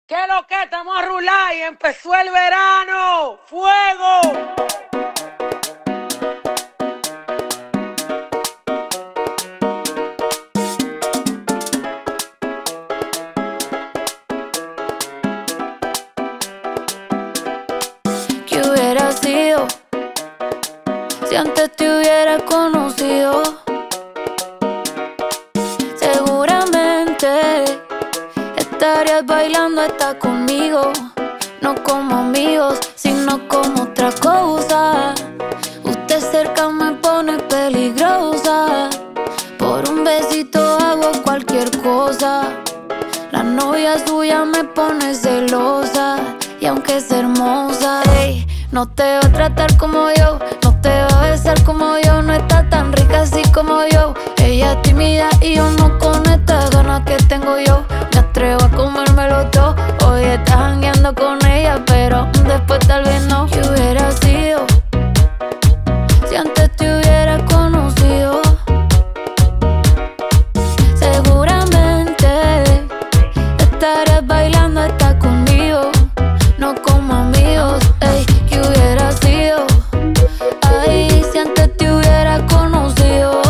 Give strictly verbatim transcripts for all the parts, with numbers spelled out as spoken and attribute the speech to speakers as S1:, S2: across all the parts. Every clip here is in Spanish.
S1: ¿Qué lo que? Estamos a rular y empezó el verano. ¡Fuego!
S2: ¿Qué hubiera sido si antes te hubiera conocido? Seguramente estarías bailando hasta conmigo, no como amigos, sino como otra cosa. Usted cerca me pone peligrosa, por un besito hago cualquier cosa. La novia suya me pone celosa, y aunque es hermosa, ey, no te va a tratar como yo, no te va a besar como yo, no está tan rica así como yo. Ella es tímida y yo no con estas ganas que tengo yo. Me atrevo a comérmelo todo. Hoy estás jangueando con ella, pero después tal vez no. ¿Qué hubiera sido si antes te hubiera conocido? Seguramente estarías bailando hasta conmigo, no como amigos, ey. ¿Qué hubiera sido? Ay, si antes te hubiera conocido.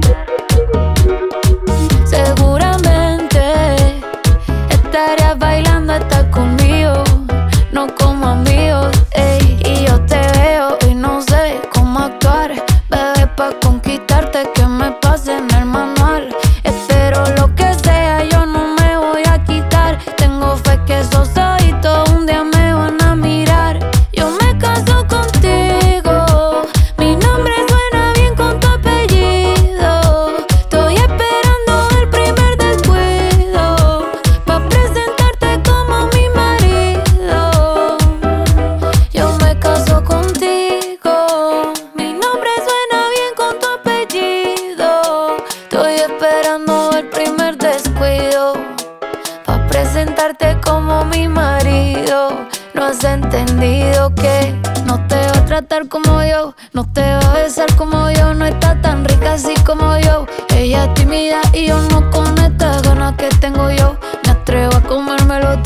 S2: Seguramente estarías bailando hasta conmigo, no como amigos, ey. Y yo te veo y no sé cómo actuar, bebé, pa' conquistarte que me pase en el manual. Espero lo que sea, yo no me voy a quitar. Tengo fe que esos ojitos un día me van a mirar. Yo me caso contigo, mi nombre suena bien con tu apellido. Estoy esperando el primer descuido pa' presentarte como mi marido. Yo me caso contigo, mi nombre suena bien con tu apellido. Estoy esperando el primer descuido pa' presentarte como mi marido. No has entendido que no te va a tratar como yo, no te va a besar como yo, no está tan rica así como yo. Ella es tímida y yo no con estas ganas que tengo yo. Me atrevo a comérmelo